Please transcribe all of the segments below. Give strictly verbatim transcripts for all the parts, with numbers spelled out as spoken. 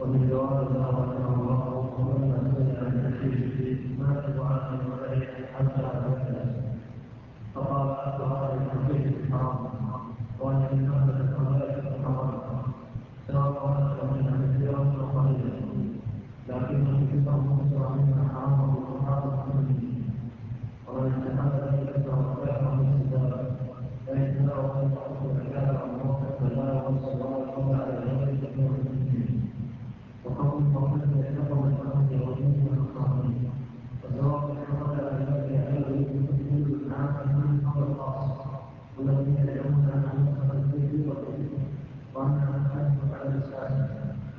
ومن جواز رحمه الله ومن سمع الحديث ما تبعث عليه حتى أبدا فقال أطهر الحديث حرام وأن المهلة الصلاة حرام سواء من كثيرا أو قليلا لكن كثيرا مصرعين حرام وحرام منه ومن استحب ذلك فهو من السباب فإن له أن يأخذ العبادة الله فلا والصلاة ولا على غير المسلمين وقول محمد يتقوى الأمر والدين والقانون وسواء حصل الذي يعمل كل العام من أو الخاص والذين يدعون عن مصر البيت والبيت وأنها تحدث على الإسلام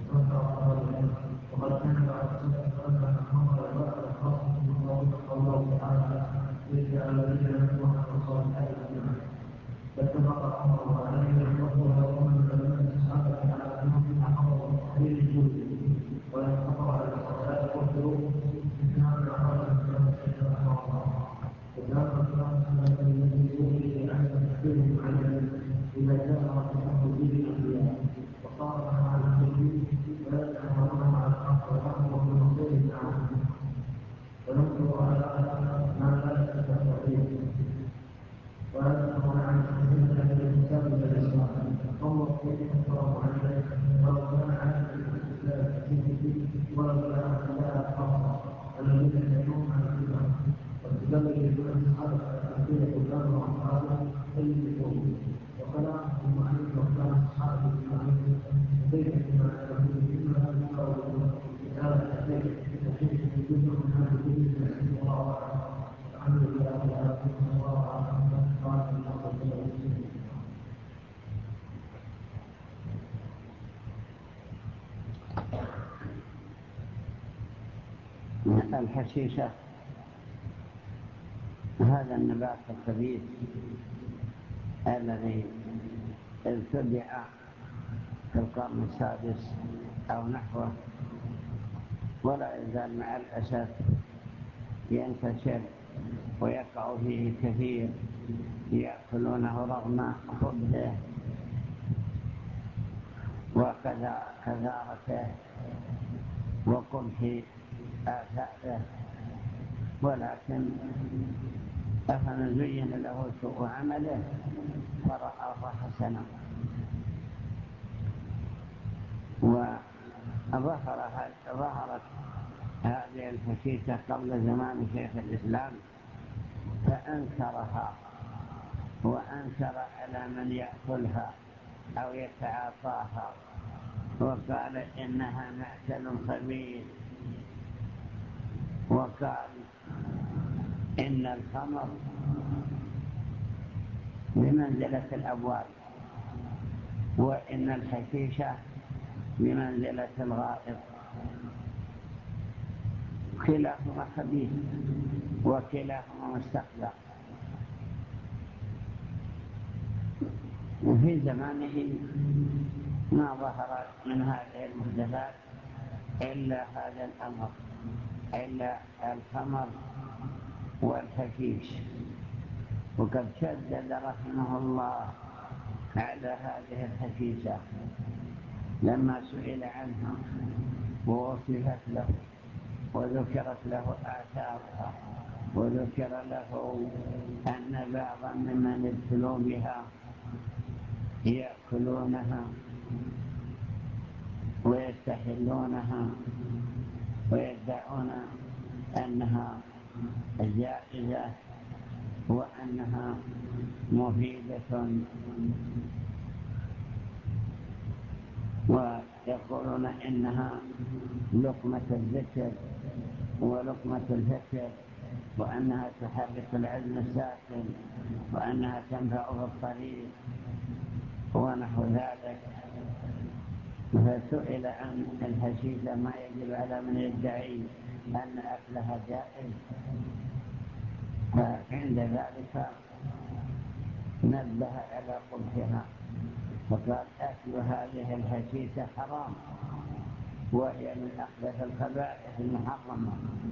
وقد كان بعد سنة أن الأمر الواحد الخاص من الله تعالى ليس الذين يدعون عن الصالحات فاتفق أمره عليه وقوله ومن الذين الصحابة على أنهم أمروا بتحرير الجود وينتظر على الصلاة والحروب من هذا العمل من الشيخ رحمه الله وكان الإسلام سنة الذي يوحي عن تحريره على إذا كان رحمه به الأنبياء وصار مع الجود ولا يتعاملون مع الحق والأمر بالمصير معه وننظر على ما لا يتفق وهذا هو عن سنة الإنسان بالإسلام الله يحفظه عليه ولو كان عن الإسلام ولو كان على الحق الذين يدعون عن الإسلام واستدل بأن الصحابة الذين كلهم أصحابه يدعون وكلام المعلم وكلام أصحابه المعلم ليس بما يقول إلا أن يقول هذا ليس بتحقيق الجزء من هذا الجزء من الله الحمد لله ورحمه الله الحشيشة هذا النبات الخبيث الذي ابتدع في القرن السادس أو نحوه ولا يزال مع الأسف ينتشر ويقع فيه كثير يأكلونه رغم خبثه وكذارته وقبح آثاره ولكن أفمن زين له سوء عمله فرآه حسنا وظهرت هذه الحشيشة قبل زمان شيخ الإسلام فأنكرها وأنكر على من يأكلها أو يتعاطاها وقال إنها معتل خبيث وقال إن الخمر بمنزلة الأبواب وإن الحشيشة بمنزلة الغائط كلاهما خبيث وكلاهما مستقبل وفي زمانه ما ظهر من هذه المحدثات إلا هذا الأمر إلا الخمر والحشيش وقد شدد رحمه الله على هذه الحشيشة لما سئل عنها ووصفت له وذكرت له آثارها وذكر له أن بعضا ممن ابتلوا بها يأكلونها ويستحلونها ويدعون أنها جائزة وأنها مفيدة ويقولون إنها لقمة الذكر ولقمة الفكر وأنها تحرك العزم الساكن وأنها تنفع في الطريق ونحو ذلك فسئل عن الحشيشة ما يجب على من يدعي أن أكلها جائز فعند ذلك نبه على قبحها فقال أكل هذه الحشيشة حرام وهي من أخبث الخبائث المحرمة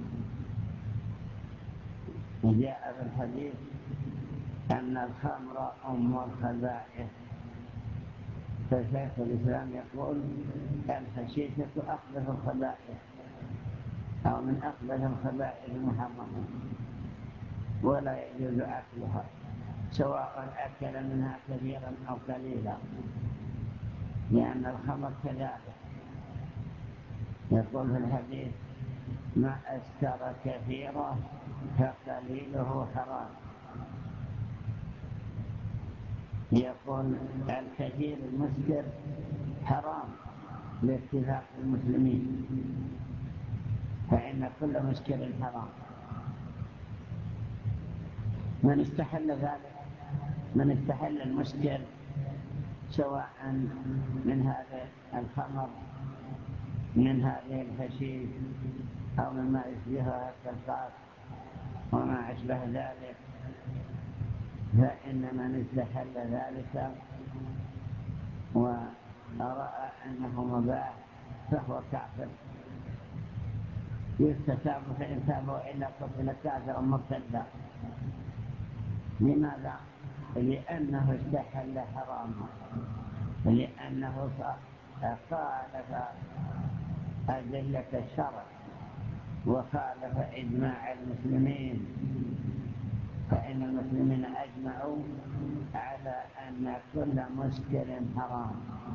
جاء في الحديث أن الخمر أم الخبائث فشيخ الإسلام يقول الحشيشة أخبث الخبائث أو من أخبث الخبائث المحرمة ولا يجوز أكلها سواء أكل منها كثيرا أو قليلا، لأن الخمر كذلك. يقول في الحديث ما أسكر كثيره فقليله حرام. يقول الكثير المسكر حرام باتفاق المسلمين، فإن كل مسكر حرام. من استحل ذلك من استحل المسكر سواء من هذا الخمر من هذه الحشيش أو مما يشبهها كالقاف وما أشبه ذلك، فإن من استحل ذلك ورأى أنه مباح فهو كافر يستتاب، فإن تاب وإلا قتل كافرا مرتدا. لماذا؟ لأنه استحل حراما، لأنه خالف أدلة الشرع وخالف إجماع المسلمين، فإن المسلمين أجمعوا على أن كل مسكر حرام.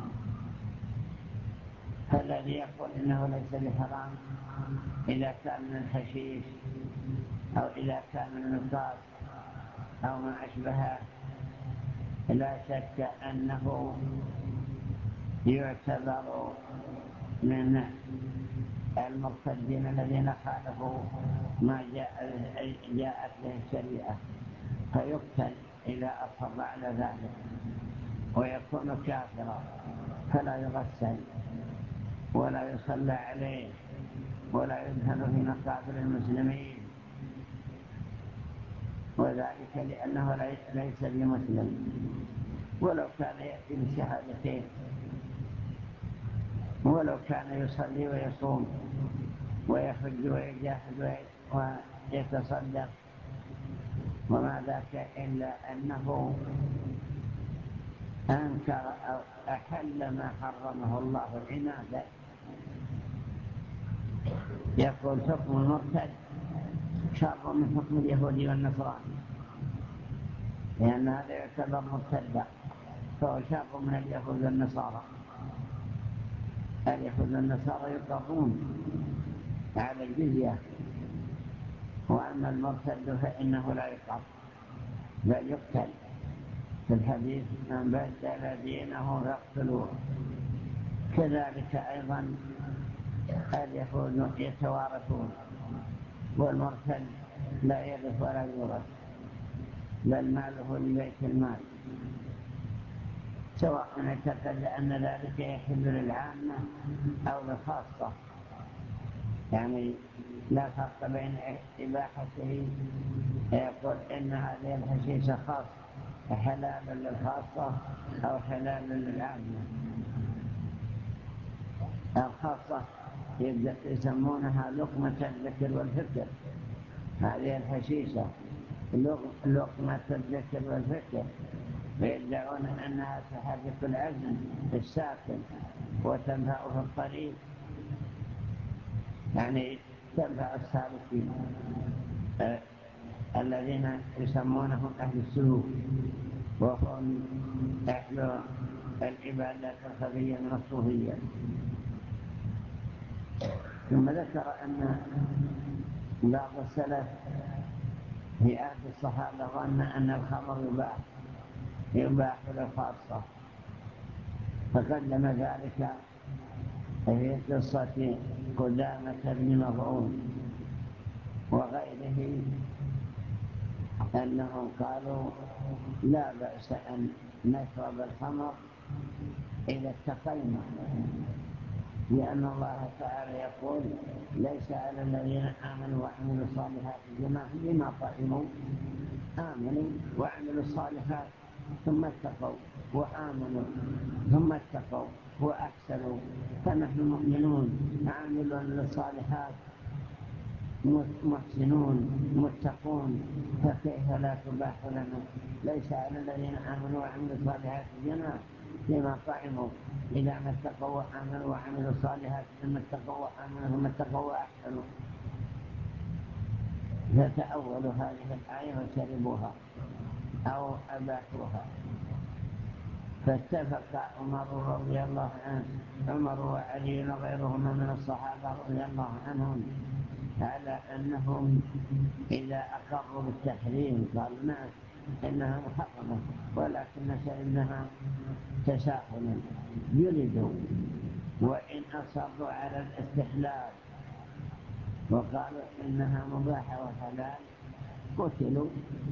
فالذي يقول إنه ليس بحرام إذا كان من الحشيش أو إذا كان من النقاط أو ما أشبهه لا شك أنه يعتبر من المرتدين الذين خالفوا ما جاءت به الشريعة، فيقتل إذا أصر على ذلك ويكون كافرا، فلا يغسل ولا يصلى عليه ولا يدفن في مقابر المسلمين، وذلك لأنه ليس بمسلم ولو كان يأتي بالشهادتين، ولو كان يصلي ويصوم ويحج ويجاهد ويتصدق، وما ذاك إلا أنه أنكر أو أحل ما حرمه الله عنادا. يقول حكم المرتد شر من حكم اليهودي والنصراني، لأن هذا يعتبر مرتدا، فهو شر من اليهود والنصارى. اليهود والنصارى يقرون على الجزية، وأما المرتد فإنه لا يقر بل يقتل. في الحديث من بدل دينه فاقتلوه. كذلك أيضا اليهود يتوارثون، والمرتد لا يرث ولا يورث، بل ماله لبيت المال، سواء اعتقد أن ذلك يحل للعامة أو للخاصة، يعني لا فرق بين إباحته. يقول إن هذه الحشيشة خاص حلال للخاصة أو حلال للعامة. الخاصة يسمونها لقمة الذكر والفكر، هذه الحشيشة لقمة الذكر والفكر، ويدعون أنها تحرك العزم الساكن وتنفع في الطريق، يعني تنفع السالكين آه الذين يسمونهم أهل السلوك، وهم أهل العبادات الخفية من الصوفية. ثم ذكر أن بعض السلف في عهد الصحابة ظن أن الخمر يباح يباح للخاصة، فقدم ذلك في قصة قدامة بن مظعون وغيره، أنهم قالوا لا بأس أن نشرب الخمر إذا اتقينا، لأن الله تعالى يقول ليس على الذين آمنوا وعملوا الصالحات جناح بما طعموا. آمنوا وعملوا الصالحات ثم اتقوا وآمنوا ثم اتقوا وأحسنوا، فنحن مؤمنون عاملون للصالحات محسنون متقون، فكيف لا تباح لنا؟ ليس على الذين آمنوا وعملوا الصالحات جناح فيما طعموا إذا ما اتقوا وآمنوا وعملوا الصالحات ثم اتقوا وآمنوا ثم اتقوا وأحسنوا. فتأولوا هذه الآية وشربوها أو أباحوها. فاتفق عمر رضي الله عنه عمر وعلي وغيرهما من الصحابة رضي الله عنهم على أنهم إذا أقروا بالتحريم قالوا نعم إنها محرمة ولكن شربناها تساهلا جلدوا، وإن أصروا على الاستحلال وقالوا إنها مباحة وحلال قتلوا.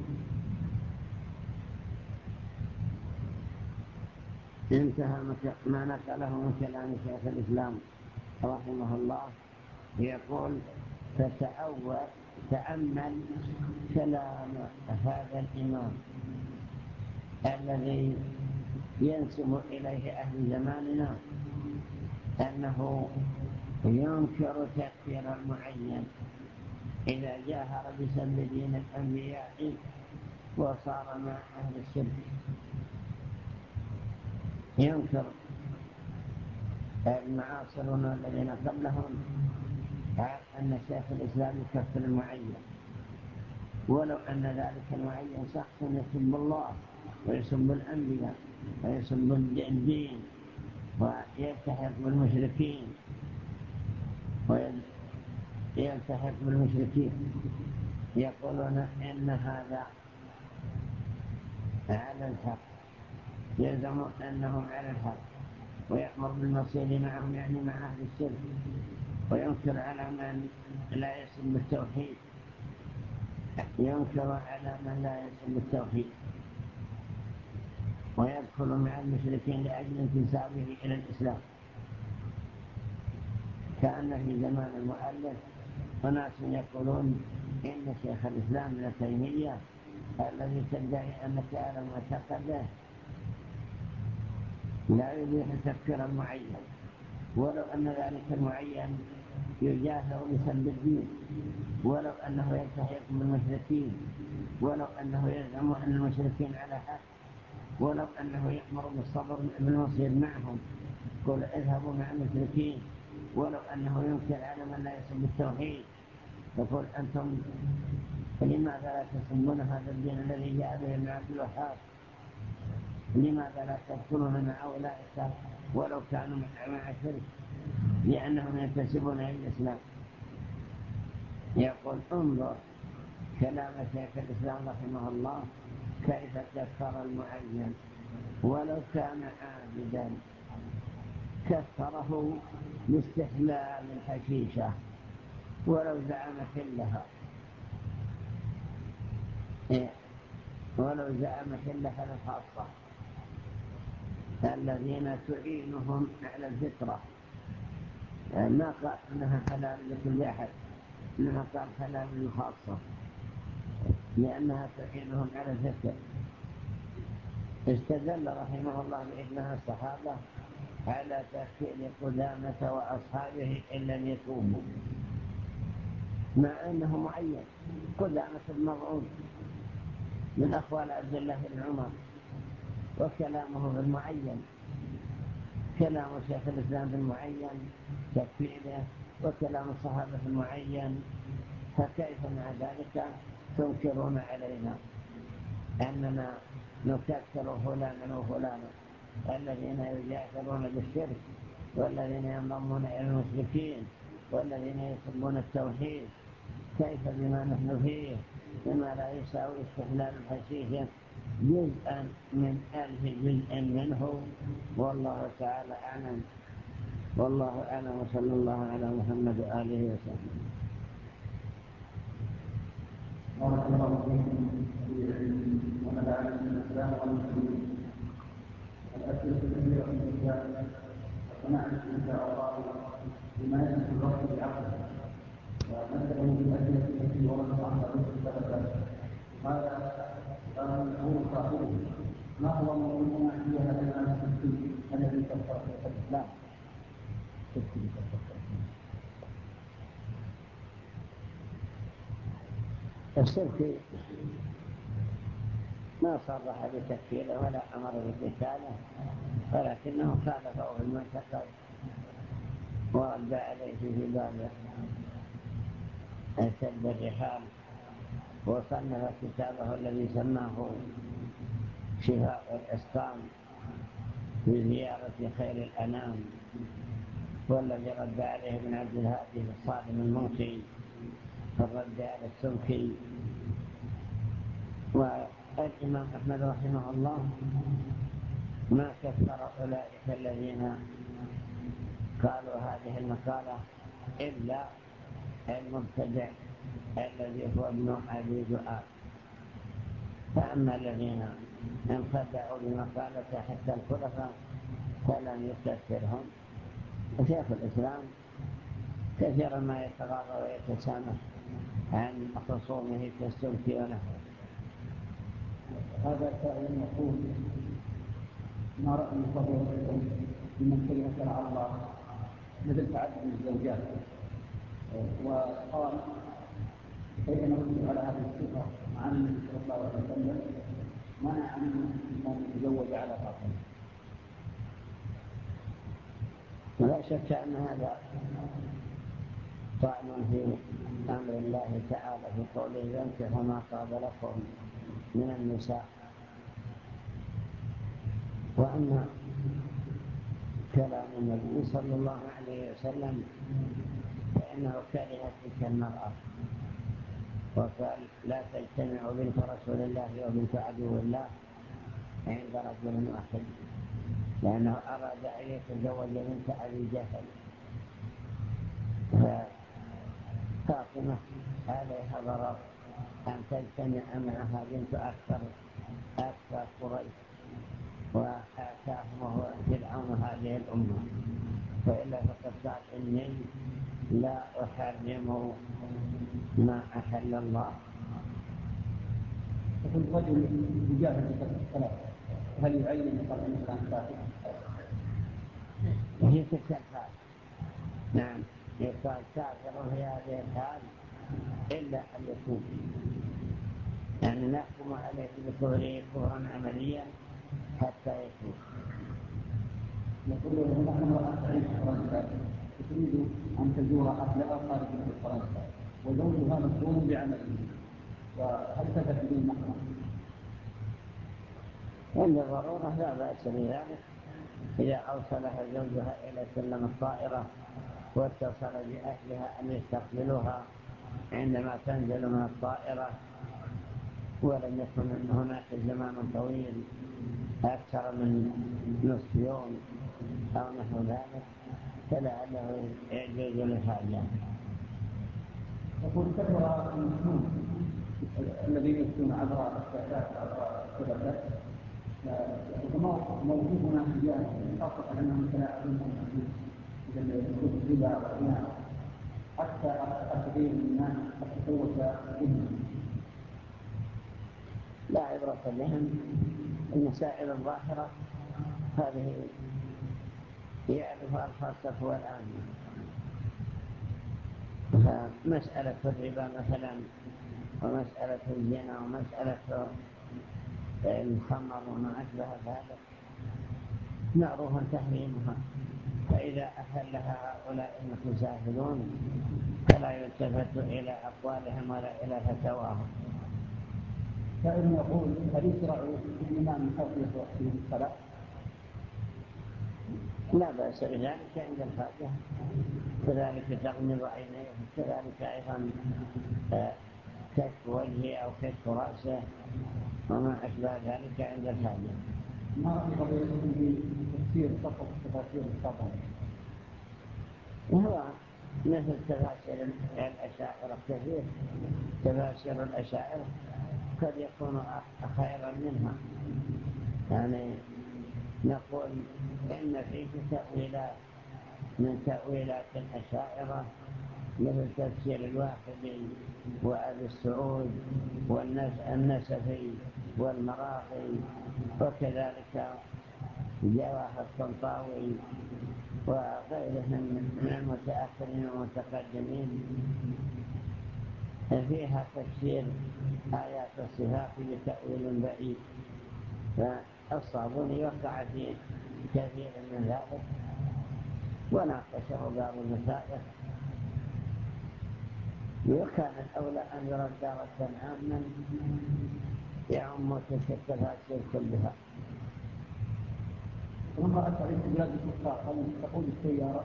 انتهى ما نقله من كلام شيخ الإسلام رحمه الله. يقول فتأول تأمل كلام هذا الإمام الذي ينسب إليه أهل زماننا أنه ينكر تكفير المعين إذا جاهر بسب دين الأنبياء وصار مع أهل الشرك. ينكر المعاصرون الذين قبلهم أن شيخ الإسلام يكفر المعين، ولو أن ذلك المعين شخص يسب الله ويسب الأنبياء ويسب الدين ويلتحق بالمشركين ويلتحق بالمشركين يقولون إن هذا على الحق، يزعم أنهم على الحق ويأمر بالمصير معهم يعني مع أهل الشرك، وينكر على من لا يسب التوحيد ينكر على من لا يسب التوحيد ويدخل مع المشركين لأجل انتسابه إلى الإسلام. كأن في زمان المؤلف وناس يقولون إن شيخ الإسلام ابن تيمية الذي تدعي أنك على معتقده لا يبيح تفكيرا معين، ولو أن ذلك المعين يجاهر بسب الدين، ولو أنه يلتحق بالمشركين، ولو أنه يزعم أن المشركين على حق، ولو أنه يأمر بالصبر بالمصير معهم قل اذهبوا مع المشركين، ولو أنه ينكر على من لا يسب التوحيد يقول أنتم لماذا لا تسبون هذا الدين الذي جاء به ابن عبد الوهاب؟ لماذا لا تدخلون مع أولئك ولو كانوا مع شرك لأنهم ينتسبون إلى الإسلام؟ يقول انظر كلام شيخ الإسلام رحمه الله كيف كفر المعين ولو كان عابدا، كفره باستحلال الحشيشة ولو زعم حلها ولو زعم حلها الخاصة الذين تعينهم على الفطرة، ما قال أنها حلال لكل أحد، إنما قال حلال للخاصة لأنها تعينهم على الفطرة. استدل رحمه الله بإجماع الصحابة على تكفير قدامة وأصحابه إن لم يتوبوا، مع أنه معين. قدامة المضعون من أخوال عبد الله بن عمر وكلامه بالمعين، كلام شيخ الإسلام بالمعين تكفيره وكلام الصحابة بالمعين، فكيف مع ذلك تنكرون علينا أننا نكفر فلانا وفلانا الذين يجاهرون بالشرك والذين ينضمون إلى المشركين والذين يسبون التوحيد؟ كيف بما نحن فيه بما لا يساوي استحلال الحشيشة جزءا من ألف جزء منه؟ والله تعالى أعلم. والله أعلم، وصلى الله على محمد وآله وسلم. بارك الله فيكم ومن علم الاسلام والمسلمين. الاسئله الكثيره في الاسلام ونعرف ان شاء الله بما يجب الوقت بعقله ونبدا بالاسئله التي وردت عن طريق السلف. هذا يقول صاحبه ما هو موضوعنا في هذا العام التفكير الذي كفر الاسلام؟ الشرك ما صرح بتكفيره ولا أمر بقتاله، ولكنه خالفه في المعتقد ورد عليه في باب سد الرحال، وصنف كتابه الذي سماه شفاء الإسقام بزيارة خير الأنام، والذي رد عليه ابن عبد الهادي في الصارم المنقي فالرد على السلكي. والإمام أحمد رحمه الله ما كفر أولئك الذين قالوا هذه المقالة إلا المبتدع الذي هو ابن أبي دؤاد. فأما الذين انخدعوا بمقالة حتى الخلفاء فلم يكفرهم. وشيخ الإسلام كثيرا ما يتغاضى ويتسامح عن خصومه كالسلكي ونحوه. هذا سائل يقول: ما رأي فضيلتكم بمن كلمة على الله مثل تعدد الزوجات؟ وقال: كيف نرد على هذه الصفة عن النبي صلى الله عليه وسلم منع عن أن يتزوج على باطل؟ لا شك أن هذا طعن في أمر الله تعالى في قوله: ينكح ما طاب لكم من النساء. وأما كلام النبي صلى الله عليه وسلم فإنه كره تلك المرأة وقال: لا تجتمع بنت رسول الله وبنت عدو الله عند رجل واحد، لأنه أراد أن يتزوج بنت أبي جهل. فاطمة عليها ضرر أن تجتمع معها بنت أكثر أكثر قريش، وآتاهم وهو فرعون هذه الأمة، وإلا فقد قال: إني لا أحرم ما أحل الله. يقول رجل يجاهد الصلاة، هل يعين قال الإنسان كافر؟ هي تلك الحال، نعم، يقال كافر في هذه الحال إلا أن يكون، يعني نحكم عليه بكفره كفرا عمليا حتى يكون. يقول له: نحن امرأة تعيش في فرنسا تريد أن تزور أهلها خارج فرنسا وزوجها مشغول بعمله، وهل تذهب إليه معها؟ عند ضرورة لا بأس بذلك، إذا أوصلها زوجها إلى سلم الطائرة واتصل بأهلها أن يستقبلوها عندما تنزل من الطائرة، ولم يكن هناك زمان طويل أكثر من نصف يوم أو نحو ذلك، فلعله يجوز لحاجة. يقول: كثر المسلمون الذين يسكنون عبر الشاشات عبر الشبكات، موقفنا تجاههم خاصة أنهم يتلاعبون مثل الربا والغنى، حتى كثير من الناس التشوش بهم. لا عبرة بهم. المسائل الظاهرة هذه يعرفها الخاصة والعامة. فمسألة الربا مثلا، ومسألة الزنا، ومسألة الخمر وما أشبه ذلك معروف تحريمها، فإذا أحلها هؤلاء المتساهلون فلا يلتفت إلى أقوالهم ولا إلى فتواهم. سائل يقول: هل يشرع الإمام تغطية في الصلاة؟ لا بأس بذلك عند الحاجة، كذلك تغمض عينيه، كذلك أيضا كشف وجهه أو كشف رأسه وما أشبه ذلك عند الحاجة. ما رأي فضيلتكم في تفسير فقط تفاسير الطبري؟ هو مثل تفاسير الأشاعرة، كثير تفاسير الأشاعرة قد يكون خيرا منها. يعني نقول إن فيه تأويلات من تأويلات الأشاعرة مثل تفسير الواحدي وأبي السعود والنسفي والمراغي، وكذلك جواهر الطنطاوي وغيرهم من المتأخرين والمتقدمين، فيها تفسير آيات الصفات بتأويل بعيد، فالصابوني وقع فيه كثير من ذلك، وناقشه بعض المسائل، وكان الأولى أن يرد ردا عاما يعم تلك التفاسير كلها. ثم رأت عليك بلاد الكفار هل تقود السيارة؟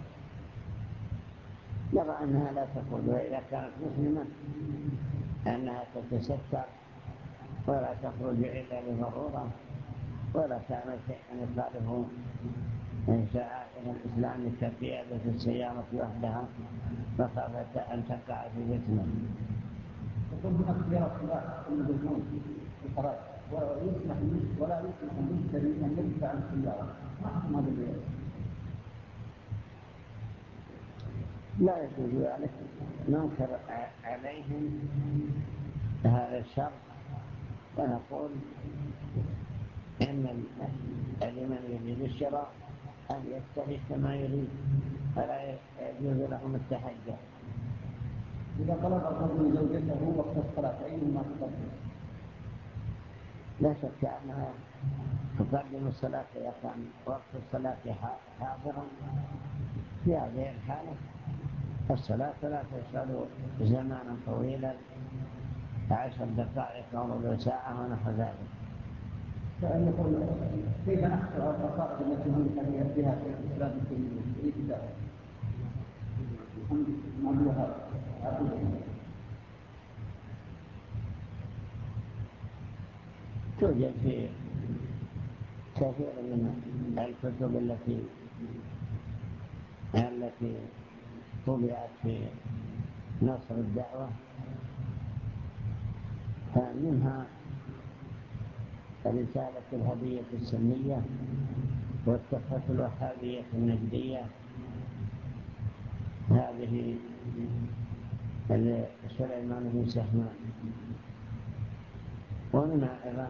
يرى أنها لا تقود، وإذا كانت مسلمة أنها تتستر ولا تخرج إلا لضرورة، ولا تعمل شيئا يخالف شعائر الإسلام كقيادة السيارة وحدها مخافة أن تقع في فتنة. يقول هناك سيارة سلاح المدرسون في الخراج ويسمح ولا يسمح للمشتري أن يدفع عن السيارة، ما حكم هذا البيع؟ لا يجوز ذلك، ننكر عليهم هذا الشرط ونقول إن لمن يريد الشراء أن يشتري كما يريد، فلا يجوز لهم التحجر. إذا طلب الرجل زوجته وقت الصلاة أيهما تقدم؟ لا شك أنها تقدم الصلاة إذا كان وقت الصلاة حاضرا. في هذه الحالة الصلاة لا تشغل زمانا طويلا، عشر دقائق أو ربع ساعة ونحو ذلك. فأن يقول كيف نحصل على الرقائق التي هم بها في الإسلام الكريم في كتابه؟ توجد في كثير من الكتب التي التي طبعت في نصر الدعوة، منها رسالة الهدية السنية والتحفة الوهابية النجدية، هذه سليمان بن سهمان. ومنها أيضا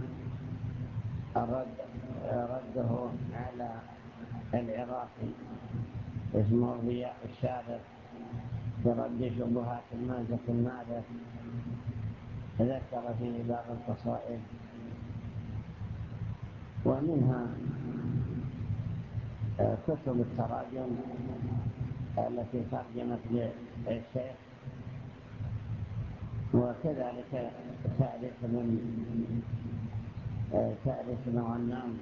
الرد رده على العراقي اسمه ضياء الشارع برد شبهات المازق المعرف، ذكر فيه بعض القصائد. ومنها كتب التراجم التي ترجمت للشيخ، وكذلك تاريخ من تاريخ ابن غنام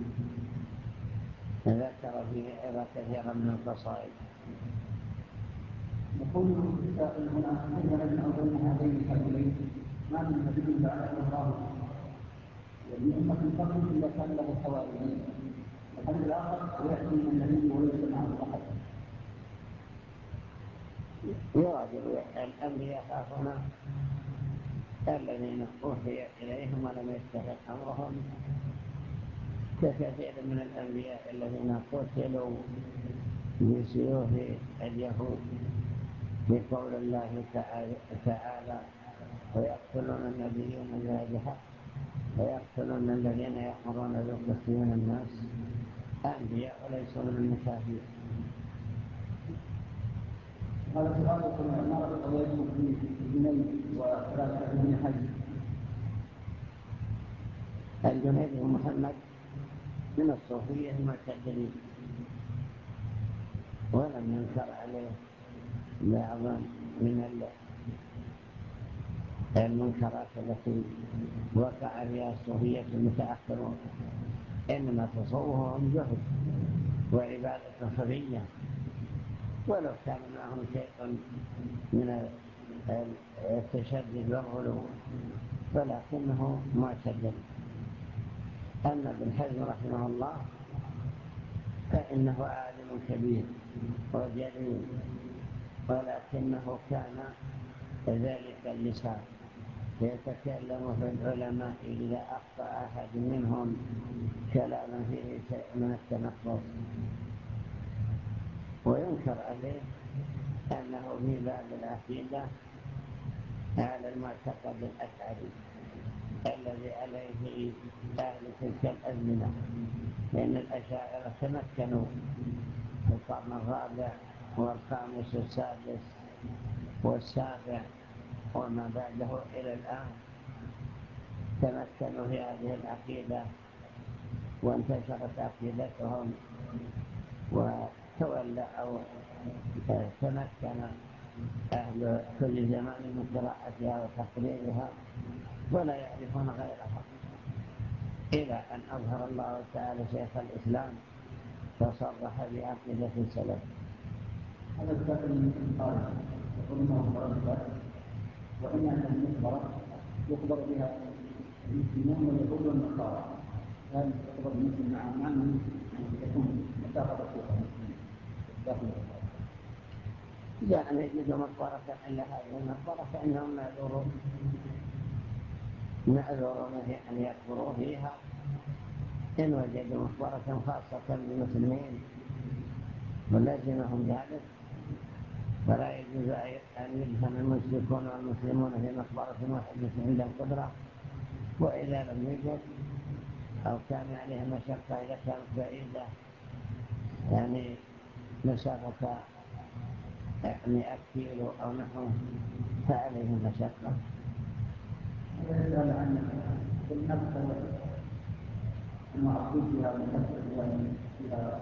ذكر فيه أيضا كثيرا من القصائد. يقول السائل هنا كيف نجمع بين هذين الحديثين؟ ما من نبي بعثه الله ومن أمة الفقر إلا كان له حواريين، الحديث الآخر ويأتي من النبي وليس معه أحد. يواجب الأنبياء هنا الذين أوحي إليهم ولم يستحق أمرهم، ككثير من الأنبياء الذين قتلوا بسيوف اليهود بقول الله تعالى ويقتلون النبيون بغير حق ويقتلون الذين يأمرون بالقسط من الناس، أنبياء وليسوا من المكافئين. هذا سؤال يقول عمارة قضيته في الجنيد وثلاثة بن حج. الجنيد بن محمد من الصوفية المعتدلين، ولم ينكر عليه بعض من المنكرات التي وقع فيها الصوفية المتأخرون، إنما تصوفهم جهد وعبادة خفية، ولو كان معهم شيء من التشدد والغلو ولكنه معتدل. أما ابن حزم رحمه الله فإنه عالم كبير وجليل، ولكنه كان ذلك اللسان يتكلم في العلماء إذا أخطأ أحد منهم كلاما فيه شيء من التنقص، وينكر عليه أنه في باب العقيدة على المعتقد الأشعري الذي عليه أهل تلك الأزمنة، لأن الأشاعرة تمكنوا في القرن الرابع والخامس والسادس والسابع وما بعده إلى الآن، تمكنوا في هذه العقيدة وانتشرت عقيدتهم وتولى أو تمكن أهل كل زمان من قراءتها وتقريرها ولا يعرفون غيرها، إلى أن أظهر الله تعالى شيخ الإسلام فصرح بعقيدة السلف. هذا الكافر من الخارج يقول انه مخبرات، وان ان المخبرات يخبر بها المسلمون واليهود والنصارى، هل يخبر المسلم مع من يكون مسافه بسيطه داخل يعني يجد مقبرة إلا هذه المقبرة فإنهم معذورون معذورون في أن يكفروا فيها إن وجدوا مقبرة خاصة بالمسلمين ولازمهم ذلك، فلا يجوز أن يدفن المشركون والمسلمون في مقبرة واحدة عند القدرة. وإذا لم يوجد أو كان عليه مشقة إذا كانت بعيدة يعني مسافة مئة كيلو أو نحو فعليه مشقة. يسأل عن النفس المعقود بها والنفس بها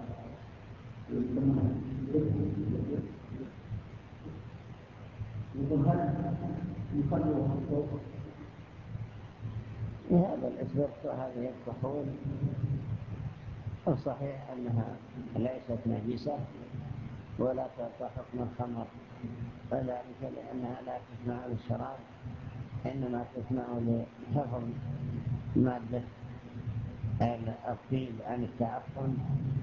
يقول هل يصلوا الصوت؟ هذا الإثبات وهذه الكحول الصحيح أنها ليست نجسة ولا تعطى حكم الخمر، وذلك لأنها لا تسمع للشراب إنما تسمع لحفظ مادة الطيب عن التعفن.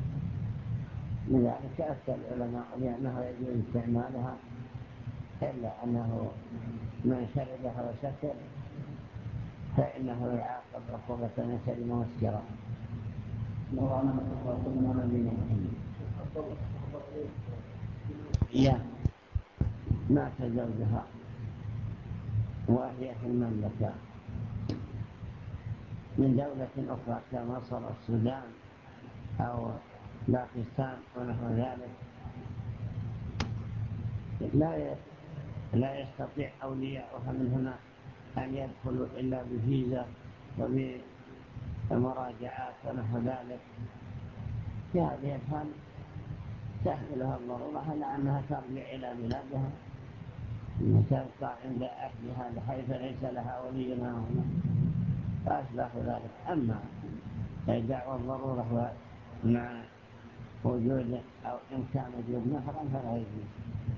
لذلك أفتى العلماء بأنه يجوز استعمالها، إلا أنه من شربها وسكر فإنه يعاقب عقوبة من شرب مسكرا. الله أعلم وصلى الله على نبينا محمد. هي مات زوجها وهي في المملكة من دولة أخرى كمصر السودان أو باكستان ونحو ذلك، لا لا يستطيع أولياؤها من هنا أن يدخلوا إلا بفيزا وبمراجعات ونحو ذلك. في هذه الحال تحملها الضرورة على أنها ترجع إلى بلادها وتبقى عند أهلها بحيث ليس لها ولي هنا فأشبه ذلك. أما دعوى الضرورة مع وجود أو إمكان وجود محرم فلا يجوز.